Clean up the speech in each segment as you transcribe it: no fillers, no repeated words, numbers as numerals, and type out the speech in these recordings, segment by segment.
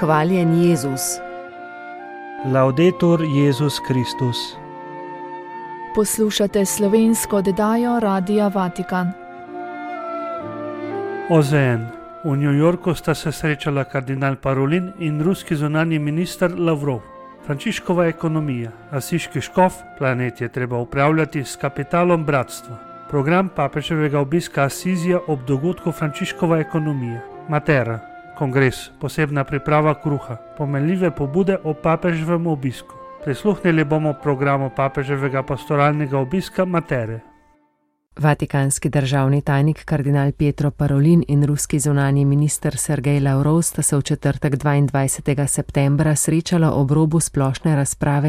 Hvaljen Jezus. Laudetur Jezus Kristus. Poslušate slovensko oddajo Radia Vatikan. OZN. V New Yorku sta se srečala kardinal Parolin in ruski zunanji minister Lavrov. Frančiškova ekonomija, asiški škof, planet je treba upravljati s kapitalom bratstva. Program papeževega obiska Asizija ob dogodku Frančiškova ekonomija. Matera, kongres, posebna priprava kruha, pomenljive pobude o papeževem obisku. Prisluhnili bomo programu papeževega pastoralnega obiska Matere. Vatikanski državni tajnik kardinal Pietro Parolin in ruski zunanji minister Sergej Lavrov sta se v četrtek 22. septembra srečala ob robu splošne razprave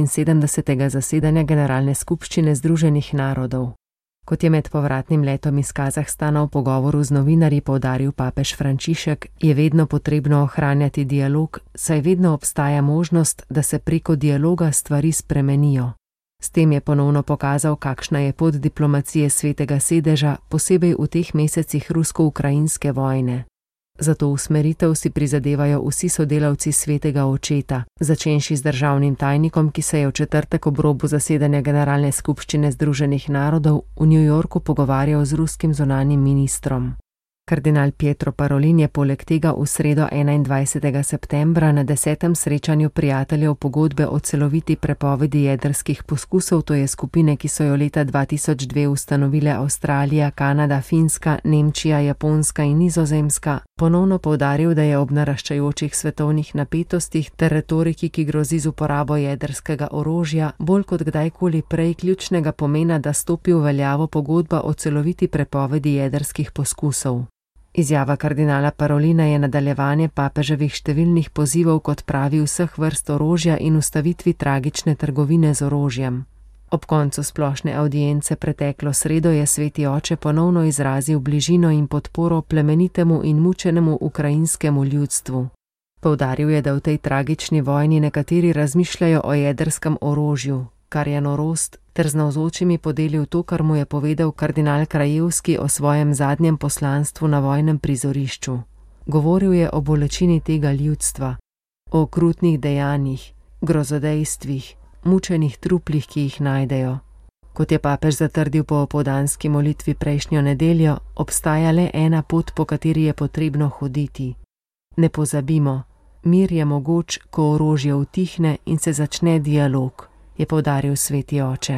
77. zasedanja Generalne skupščine Združenih narodov. Kot je med povratnim letom iz Kazahstana v pogovoru z novinarji poudaril papež Frančišek, je vedno potrebno ohranjati dialog, saj vedno obstaja možnost, da se preko dialoga stvari spremenijo. S tem je ponovno pokazal, kakšna je pot diplomacije Svetega sedeža, posebej v teh mesecih rusko-ukrajinske vojne. Za to usmeritev si prizadevajo vsi sodelavci Svetega očeta, začenši z državnim tajnikom, ki se je v četrtek ob robu zasedanja Generalne skupščine Združenih narodov v New Yorku pogovarjal z ruskim zunanjim ministrom. Kardinal Pietro Parolin je poleg tega v sredo 21. septembra na 10. srečanju prijateljev pogodbe o celoviti prepovedi jedrskih poskusov, to je skupine, ki so jo leta 2002 ustanovile Avstralija, Kanada, Finska, Nemčija, Japonska in Nizozemska, ponovno poudaril, da je ob naraščajočih svetovnih napetostih ter retoriki, ki grozi z uporabo jedrskega orožja, bolj kot kdajkoli prej ključnega pomena, da stopi v veljavo pogodba o celoviti prepovedi jedrskih poskusov. Izjava kardinala Parolina je nadaljevanje papeževih številnih pozivov k odpravi vseh vrst orožja in ustavitvi tragične trgovine z orožjem. Ob koncu splošne avdience preteklo sredo je Sveti oče ponovno izrazil bližino in podporo plemenitemu in mučenemu ukrajinskemu ljudstvu. Poudaril je, da v tej tragični vojni nekateri razmišljajo o jedrskem orožju, kar je norost, ter z navzočimi podelil to, kar mu je povedal kardinal Krajevski o svojem zadnjem poslanstvu na vojnem prizorišču. Govoril je o bolečini tega ljudstva, o okrutnih dejanjih, grozodejstvih, mučenih truplih, ki jih najdejo. Kot je papež zatrdil po opoldanski molitvi prejšnjo nedeljo, obstaja le ena pot, po kateri je potrebno hoditi. Ne pozabimo, mir je mogoč, ko orožje utihne in se začne dialog, je poudaril Sveti oče.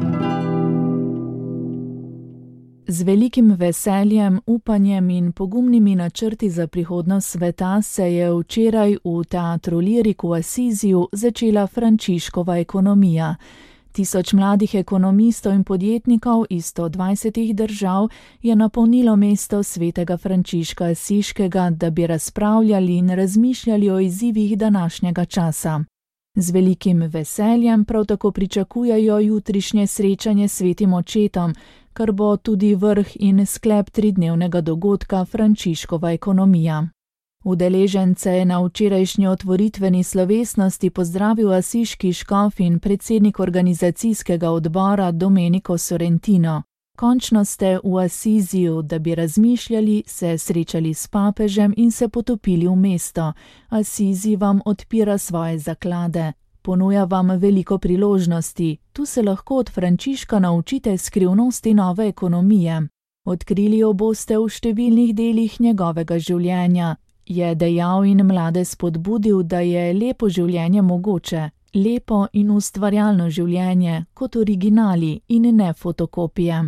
Z velikim veseljem, upanjem in pogumnimi načrti za prihodnost sveta se je včeraj v teatru Lirik v Asiziju začela Frančiškova ekonomija. 1000 mladih ekonomistov in podjetnikov iz 120 držav je napolnilo mesto svetega Frančiška Asiškega, da bi razpravljali in razmišljali o izzivih današnjega časa. Z velikim veseljem prav tako pričakujejo jutrišnje srečanje s Svetim očetom, kar bo tudi vrh in sklep 3-dnevnega dogodka Frančiškova ekonomija. Udeležence je na včerajšnji otvoritveni slovesnosti pozdravil asiški škof in predsednik organizacijskega odbora Domenico Sorrentino. Končno ste v Asiziju, da bi razmišljali, se srečali s papežem in se potopili v mesto. Asizij vam odpira svoje zaklade. Ponuja vam veliko priložnosti. Tu se lahko od Frančiška naučite skrivnosti nove ekonomije. Odkrili jo boste v številnih delih njegovega življenja. Je dejal in mlade spodbudil, da je lepo življenje mogoče. Lepo in ustvarjalno življenje, kot originali in ne fotokopije.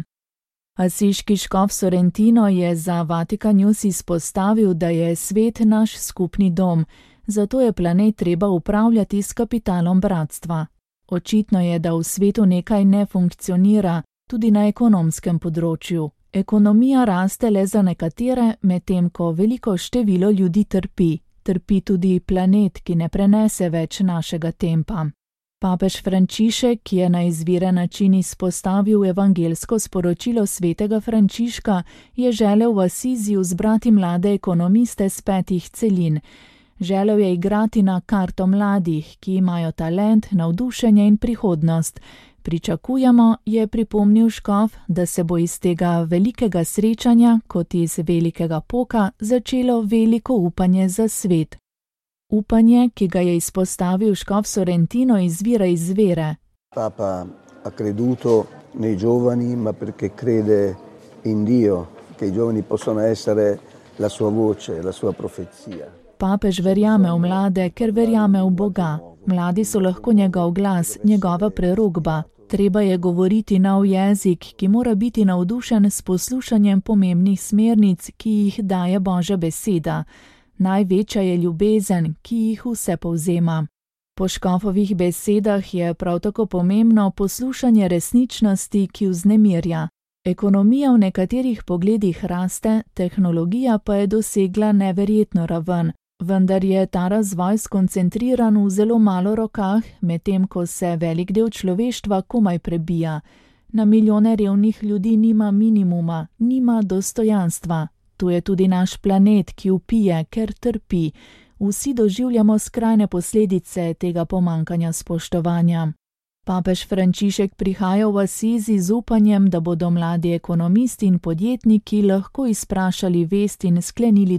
Asiški škof Sorrentino je za Vatikan News izpostavil, da je svet naš skupni dom, zato je planet treba upravljati s kapitalom bratstva. Očitno je, da v svetu nekaj ne funkcionira, tudi na ekonomskem področju. Ekonomija raste le za nekatere, medtem ko veliko število ljudi trpi. Trpi tudi planet, ki ne prenese več našega tempa. Papež Frančišek, ki je na izviren način izpostavil evangelsko sporočilo svetega Frančiška, je želel v Asiziju zbrati mlade ekonomiste z 5 celin. Želel je igrati na karto mladih, ki imajo talent, navdušenje in prihodnost. Pričakujemo, je pripomnil škof, da se bo iz tega velikega srečanja, kot iz velikega poka, začelo veliko upanje za svet. Upanje, ki ga je izpostavil škof Sorrentino, izvira iz vere. Papa ha creduto nei giovani, ma perché crede in Dio, che i giovani possono essere la sua voce, la sua profezia. Papež verjame v mlade, ker verjame v Boga. Mladi so lahko njegov glas, njegova prerokba. Treba je govoriti nov jezik, ki mora biti navdušen s poslušanjem pomembnih smernic, ki jih daje Božja beseda. Največja je ljubezen, ki jih vse povzema. Po škofovih besedah je prav tako pomembno poslušanje resničnosti, ki vznemirja. Ekonomija v nekaterih pogledih raste, tehnologija pa je dosegla neverjetno raven, vendar je ta razvoj skoncentriran v zelo malo rokah, medtem ko se velik del človeštva komaj prebija. Na milijone revnih ljudi nima minimuma, nima dostojanstva. Tu je tudi naš planet, ki vpije, ker trpi. Vsi doživljamo skrajne posledice tega pomankanja spoštovanja. Papež Frančišek prihaja v Asizi z upanjem, da bodo mladi ekonomisti in podjetniki lahko izprašali vest in sklenili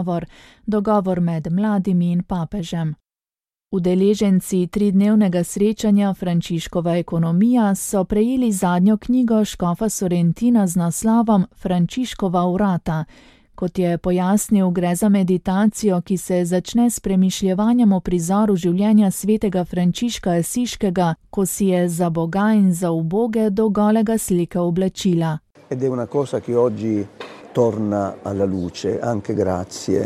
dogovor med mladimi in papežem. Udeleženci 3-dnevnega srečanja Frančiškova ekonomija so prejeli zadnjo knjigo škofa Sorrentina z naslovom Frančiškova vrata. Kot je pojasnil, gre za meditacijo, ki se začne s premišljevanjem o prizoru življenja svetega Frančiška Asiškega, ko si je za Boga in za uboge do golega slika oblačila. Ed è una cosa che oggi torna alla luce, anche grazie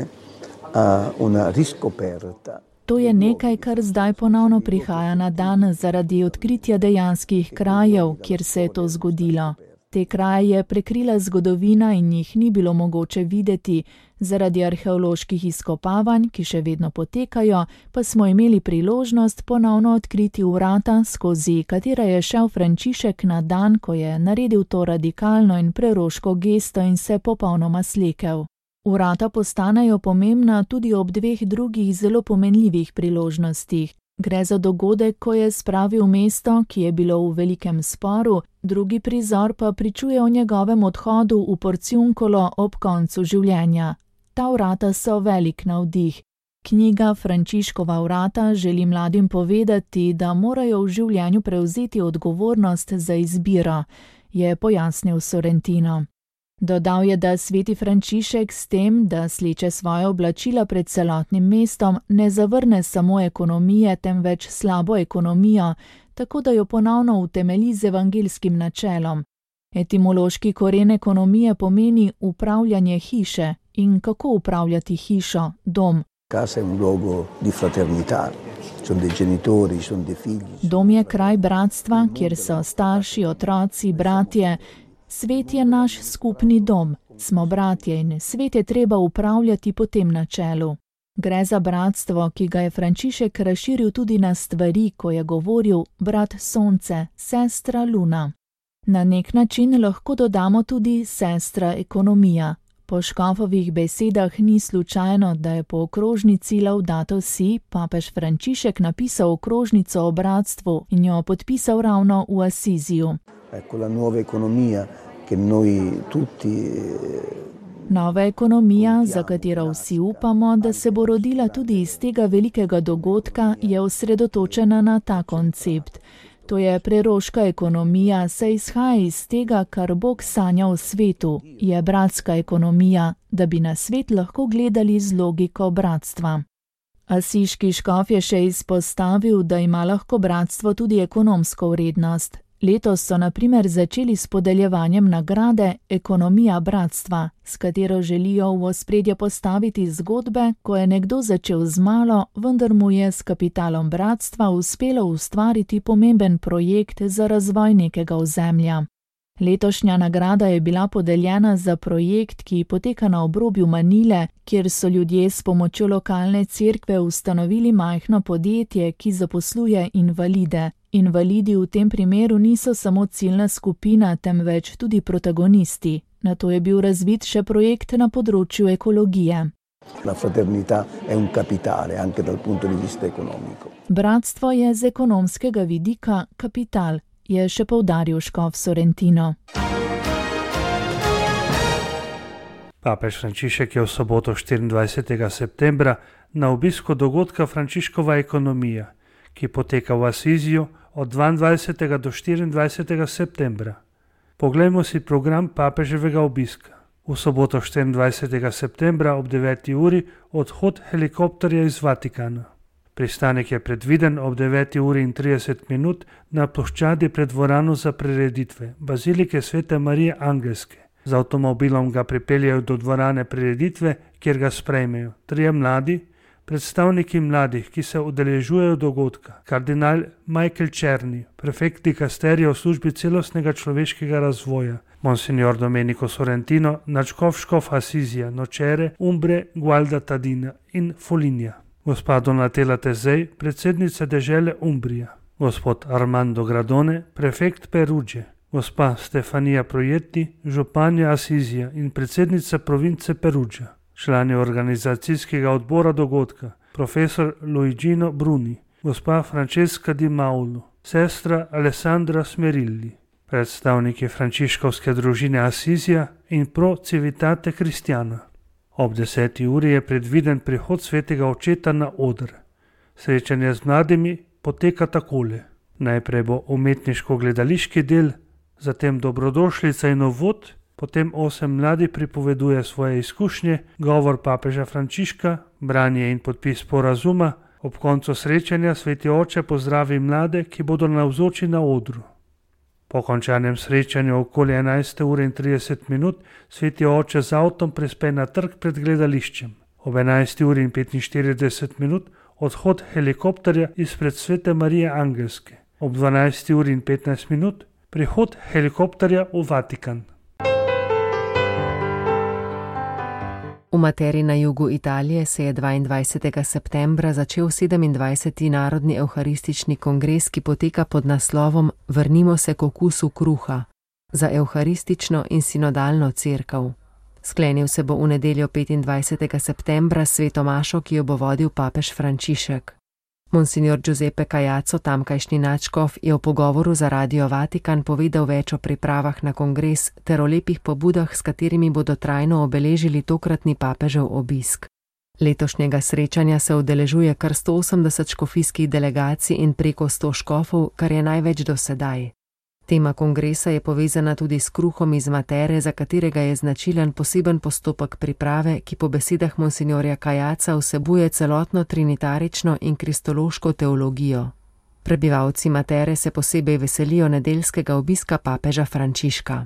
a una riscoperta. To je nekaj, kar zdaj ponovno prihaja na dan zaradi odkritja dejanskih krajev, kjer se je to zgodilo. Te kraje je prekrila zgodovina in jih ni bilo mogoče videti. Zaradi arheoloških izkopavanj, ki še vedno potekajo, pa smo imeli priložnost ponovno odkriti vrata, skozi katera je šel Frančišek na dan, ko je naredil to radikalno in preroško gesto in se popolnoma slekel. Vrata postanejo pomembna tudi ob 2 drugih zelo pomenljivih priložnostih. Gre za dogodek, ko je spravil mesto, ki je bilo v velikem sporu, drugi prizor pa pričuje o njegovem odhodu v Porciuncolo ob koncu življenja. Ta vrata so velik navdih. Knjiga Frančiškova vrata želi mladim povedati, da morajo v življenju prevzeti odgovornost za izbiro, je pojasnil Sorrentino. Dodal je, da sveti Frančišek s tem, da sleče svoje oblačila pred celotnim mestom, ne zavrne samo ekonomije, temveč slabo ekonomijo, tako da jo ponovno utemelji z evangeljskim načelom. Etimološki koren ekonomije pomeni upravljanje hiše. In kako upravljati hišo, dom? Casa è un luogo di fraternità. Sono dei genitori, sono dei figli. Dom je kraj bratstva, kjer so starši, otroci, bratje. Svet je naš skupni dom, smo bratje in svet je treba upravljati po tem načelu. Gre za bratstvo, ki ga je Frančišek razširil tudi na stvari, ko je govoril brat sonce, sestra luna. Na nek način lahko dodamo tudi sestra ekonomija. Po škofovih besedah ni slučajno, da je po okrožnici Laudato Si papež Frančišek napisal okrožnico o bratstvu in jo podpisal ravno v Asiziju. Ecco la nuova economia che noi tutti Nova ekonomija, za katero vsi upamo, da se bo rodila tudi iz tega velikega dogodka, je osredotočena na ta koncept. To je preroška ekonomija, saj izhaja iz tega, kar Bog sanja v svetu, je bratska ekonomija, da bi na svet lahko gledali z logiko bratstva. Asiški škof je še izpostavil, da ima lahko bratstvo tudi ekonomsko vrednost. Letos so na primer začeli s podeljevanjem nagrade Ekonomija bratstva, s katero želijo v ospredje postaviti zgodbe, ko je nekdo začel z malo, vendar mu je s kapitalom bratstva uspelo ustvariti pomemben projekt za razvoj nekega ozemlja. Letošnja nagrada je bila podeljena za projekt, ki poteka na obrobju Manile, kjer so ljudje s pomočjo lokalne cerkve ustanovili majhno podjetje, ki zaposluje invalide. Invalidi v tem primeru niso samo ciljna skupina, temveč tudi protagonisti. Nato je bil razvit še projekt na področju ekologije. La fraternità è un capitale anche dal punto di vista economico. Bratstvo je z ekonomskega vidika kapital, je še poudaril škof Sorrentino. Papež Frančišek je v soboto 24. septembra na obisku dogodka Frančiškova ekonomija, ki poteka v Asiziju od 22. do 24. septembra. Poglejmo si program papeževega obiska. V soboto 24. septembra ob 9. uri odhod helikopterja iz Vatikana. Pristanek je predviden ob 9. uri in 30 minut na ploščadi pred dvorano za prireditve Bazilike Svete Marije Angelske. Z avtomobilom ga pripeljejo do dvorane prireditve, kjer ga sprejmejo 3 mladi, predstavniki mladih, ki se udeležujejo dogodka, kardinal Michael Černi, prefekt dikasterija v službi celostnega človeškega razvoja, monsignor Domenico Sorrentino, nadškof škof Asizija, Nocere, Umbre, Gualda Tadina in Foligna, gospa Donatella Tesej, predsednica dežele Umbrija, gospod Armando Gradone, prefekt Peruđe, gospa Stefania Proietti, županja Asizija in predsednica province Peruđa, člani organizacijskega odbora dogodka, profesor Luigino Bruni, gospa Francesca Di Maulo, sestra Alessandra Smerilli, predstavniki frančiškovske družine Asizija in Pro Civitate Cristiana. Ob 10. uri je predviden prihod svetega očeta na oder. Srečanje z mladimi poteka takole. Najprej bo umetniško-gledališki del, zatem dobrodošlica in uvod, potem 8 mladi pripoveduje svoje izkušnje, govor papeža Frančiška, branje in podpis sporazuma, ob koncu srečanja sveti oče pozdravi mlade, ki bodo navzoči na odru. Po končanem srečanju okoli 11. ure in 30 minut sveti oče z avtom prispe na trg pred gledališčem. Ob 11. uri in 45 minut odhod helikopterja izpred Svete Marije Angelske. Ob 12. uri in 15 minut prihod helikopterja v Vatikan. V Materi na jugu Italije se je 22. septembra začel 27. narodni evharistični kongres, ki poteka pod naslovom Vrnimo se k okusu kruha za evharistično in sinodalno cerkev. Sklenil se bo v nedeljo 25. septembra s sveto mašo, ki jo bo vodil papež Frančišek. Monsignor Giuseppe Caiazzo, tamkajšnji nadškof, je v pogovoru za Radio Vatikan povedal več o pripravah na kongres ter o lepih pobudah, s katerimi bodo trajno obeležili tokratni papežev obisk. Letošnjega srečanja se udeležuje kar 180 škofijskih delegacij in preko 100 škofov, kar je največ do sedaj. Tema kongresa je povezana tudi s kruhom iz Matere, za katerega je značilen poseben postopek priprave, ki po besedah monsignorja Caiazza vsebuje celotno trinitarično in kristološko teologijo. Prebivalci Matere se posebej veselijo nedeljskega obiska papeža Frančiška.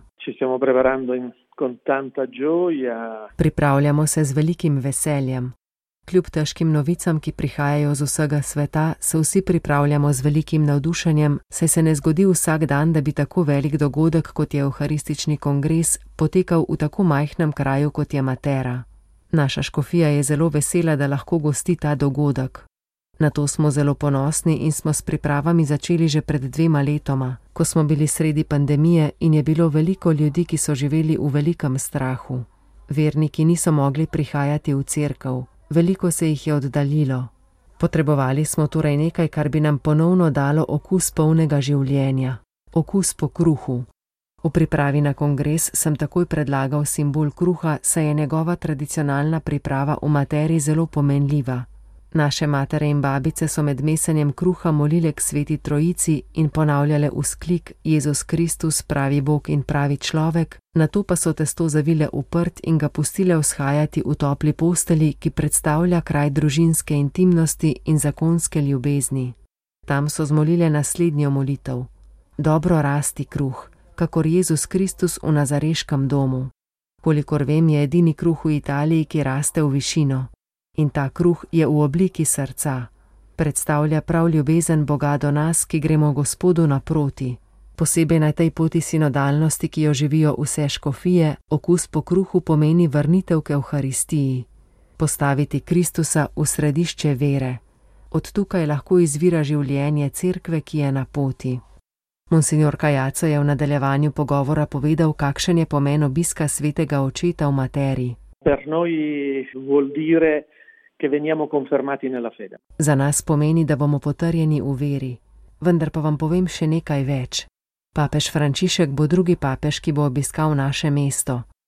Pripravljamo se z velikim veseljem. Kljub težkim novicam, ki prihajajo z vsega sveta, se vsi pripravljamo z velikim navdušenjem, saj se ne zgodi vsak dan, da bi tako velik dogodek, kot je evharistični kongres, potekal v tako majhnem kraju, kot je Matera. Naša škofija je zelo vesela, da lahko gosti ta dogodek. Na to smo zelo ponosni in smo s pripravami začeli že pred 2 letoma, ko smo bili sredi pandemije in je bilo veliko ljudi, ki so živeli v velikem strahu. Verniki niso mogli prihajati v cerkev. Veliko se jih je oddaljilo. Potrebovali smo torej nekaj, kar bi nam ponovno dalo okus polnega življenja. Okus po kruhu. V pripravi na kongres sem takoj predlagal simbol kruha, saj je njegova tradicionalna priprava v Materi zelo pomenljiva. Naše matere in babice so med mesenjem kruha molile k sveti trojici in ponavljale vzklik Jezus Kristus, pravi Bog in pravi človek, nato pa so testo zavile v prt in ga pustile vzhajati v topli posteli, ki predstavlja kraj družinske intimnosti in zakonske ljubezni. Tam so zmolile naslednjo molitev. Dobro rasti kruh, kakor Jezus Kristus v nazareškem domu. Kolikor vem, je edini kruh v Italiji, ki raste v višino. In ta kruh je v obliki srca. Predstavlja prav ljubezen Boga do nas, ki gremo Gospodu naproti. Posebej na tej poti sinodalnosti, ki jo živijo vse škofije, okus po kruhu pomeni vrnitev k evharistiji. Postaviti Kristusa v središče vere. Od tukaj lahko izvira življenje cerkve, ki je na poti. Monsignor Caiazzo je v nadaljevanju pogovora povedal, kakšen je pomen obiska svetega očeta v Materi. Per noi vuol dire che veniamo confermati nella fede. Za nas pomeni, da bomo potrjeni v veri. Vendar pa vam povem še nekaj več. Papež Frančišek bo drugi papež, ki bo obiskal naše mesto.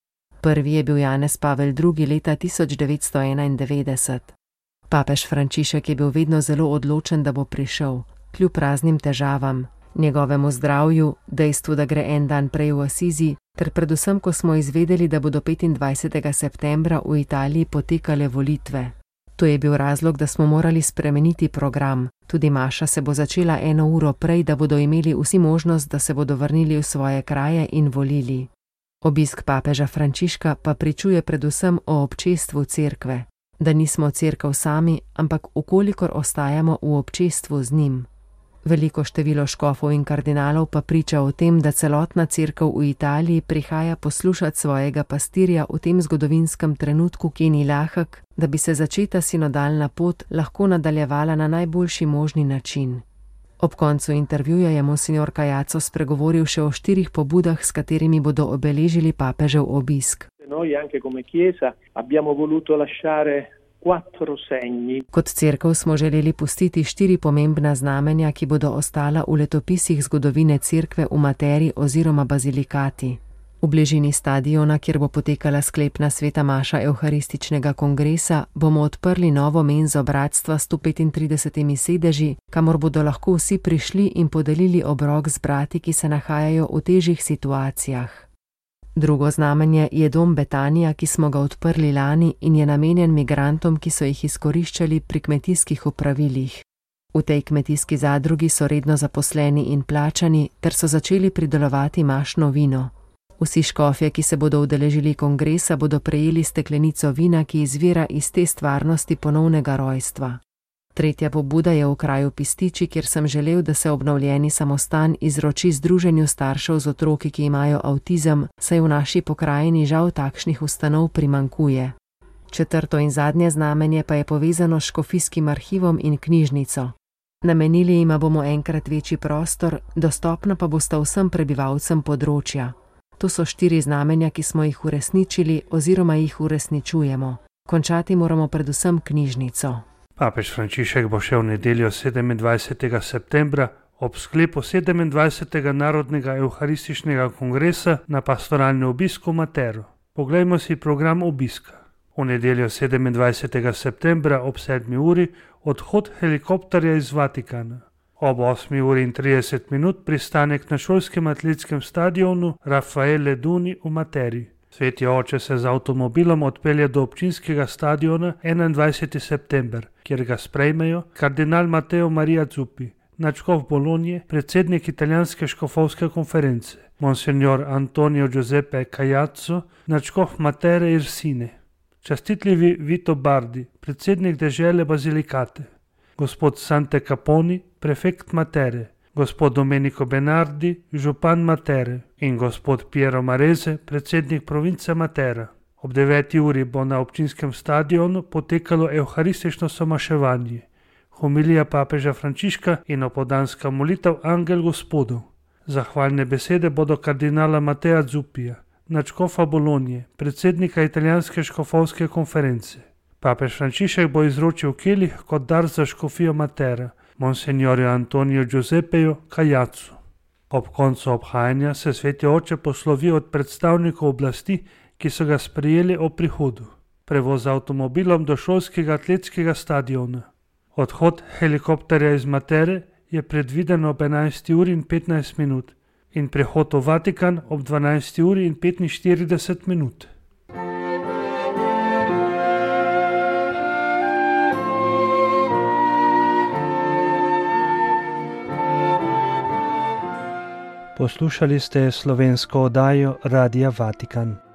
Prvi je bil Janez Pavel II. Leta 1991. Papež Frančišek je bil vedno zelo odločen, da bo prišel, kljub raznim težavam, njegovemu zdravju, dejstvu, da gre en dan prej v Asizi, ter predvsem, ko smo izvedeli, da bodo 25. septembra v Italiji potekale volitve. To je bil razlog, da smo morali spremeniti program. Tudi maša se bo začela 1 uro prej, da bodo imeli vsi možnost, da se bodo vrnili v svoje kraje in volili. Obisk papeža Frančiška pa pričuje predvsem o občestvu cerkve, da nismo cerkev sami, ampak ukolikor ostajamo v občestvu z njim. Veliko število škofov in kardinalov pa priča o tem, da celotna cerkev v Italiji prihaja poslušati svojega pastirja v tem zgodovinskem trenutku, ki ni lahek, da bi se začeta sinodalna pot lahko nadaljevala na najboljši možni način. Ob koncu intervjuja je monsignor Caiazzo spregovoril še o 4 pobudah, s katerimi bodo obeležili papežev obisk. Noi anche come Chiesa abbiamo voluto lasciare 4 segni. Kot cerkev smo želeli pustiti 4 pomembna znamenja, ki bodo ostala v letopisih zgodovine cerkve v Materi oziroma bazilikati. V bližini stadiona, kjer bo potekala sklepna sveta maša Evharističnega kongresa, bomo odprli novo menzo bratstva s 135 sedeži, kamor bodo lahko vsi prišli in podelili obrok z brati, ki se nahajajo v težjih situacijah. Drugo znamenje je dom Betanija, ki smo ga odprli lani in je namenjen migrantom, ki so jih izkoriščali pri kmetijskih opravilih. V tej kmetijski zadrugi so redno zaposleni in plačani, ter so začeli pridelovati mašno vino. Vsi škofje, ki se bodo udeležili kongresa, bodo prejeli steklenico vina, ki izvira iz te stvarnosti ponovnega rojstva. Tretja pobuda je v kraju Pističi, kjer sem želel, da se obnovljeni samostan izroči združenju staršev z otroki, ki imajo avtizem, saj v naši pokrajini žal takšnih ustanov primanjkuje. Četrto in zadnje znamenje pa je povezano s škofijskim arhivom in knjižnico. Namenili jima bomo enkrat večji prostor, dostopna pa bosta vsem prebivalcem področja. To so 4 znamenja, ki smo jih uresničili oziroma jih uresničujemo. Končati moramo predvsem knjižnico. Papež Frančišek bo šel v nedeljo 27. septembra ob sklepu 27. Narodnega Evharističnega kongresa na pastoralni obisk v Matero. Poglejmo si program obiska. V nedeljo 27. septembra ob 7. uri odhod helikopterja iz Vatikana. Ob 8. uri in 30 minut pristanek na šolskem atletskem stadionu Raffaele Duni v Materi. Sveti oče se z avtomobilom odpelje do občinskega stadiona 21. september, kjer ga sprejmejo kardinal Matteo Maria Zuppi, nadškof Bologna, predsednik italijanske škofovske konference, monsignor Antonio Giuseppe Caiazzo, nadškof Matere Irsine, častitljivi Vito Bardi, predsednik dežele Bazilikate, gospod Sante Caponi, prefekt Matere, gospod Domenico Benardi, župan Matere in gospod Piero Marese, predsednik province Matera. Ob 9. uri bo na občinskem stadionu potekalo evharistično somaševanje, homilija papeža Frančiška in opoldanska molitev Angel Gospodov. Zahvalne besede bodo kardinala Mattea Zuppija, nadškofa Bologne, predsednika italijanske škofovske konference. Papež Frančišek bo izročil kelih kot dar za škofijo Matera, monsignorju Antoniju Giuseppeju Caiazzo. Ob koncu obhajanja se sveti oče poslovi od predstavnikov oblasti, ki so ga sprejeli ob prihodu. Prevoz z avtomobilom do šolskega atletskega stadiona. Odhod helikopterja iz Matere je predviden ob 11. uri in 15 minut in prihod v Vatikan ob 12. uri in 45 minut. Poslušali ste slovensko oddajo Radia Vatikan.